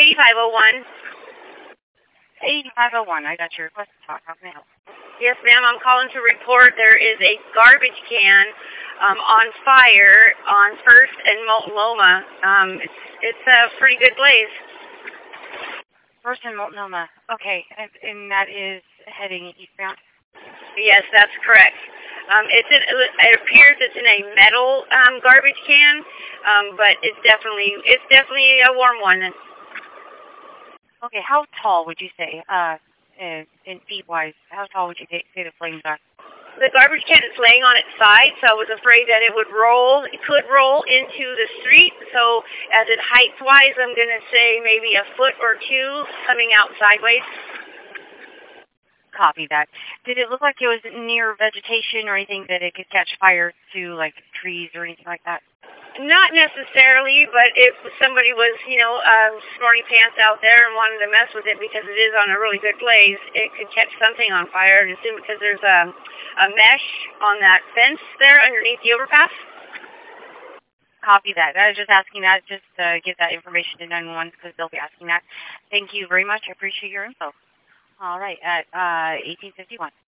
8501. 8501. I got your request to talk. How can I help? Yes, ma'am. I'm calling to report there is a garbage can on fire on First and Multnomah. It's a pretty good blaze. First and Multnomah. Okay, and that is heading eastbound? Yes, that's correct. It appears it's in a metal garbage can, but it's definitely a warm one. Okay, how tall would you say, in feet-wise, how tall would you say the flames are? The garbage can is laying on its side, so I was afraid that it could roll into the street. So as it height-wise, I'm going to say maybe a foot or two coming out sideways. Copy that. Did it look like it was near vegetation or anything that it could catch fire to, like trees or anything like that? Not necessarily, but if somebody was, smarty pants out there and wanted to mess with it because it is on a really good blaze, it could catch something on fire. And assume because there's a mesh on that fence there underneath the overpass. Copy that. I was just asking that just to give that information to 911 because they'll be asking that. Thank you very much. I appreciate your info. All right, at 1851.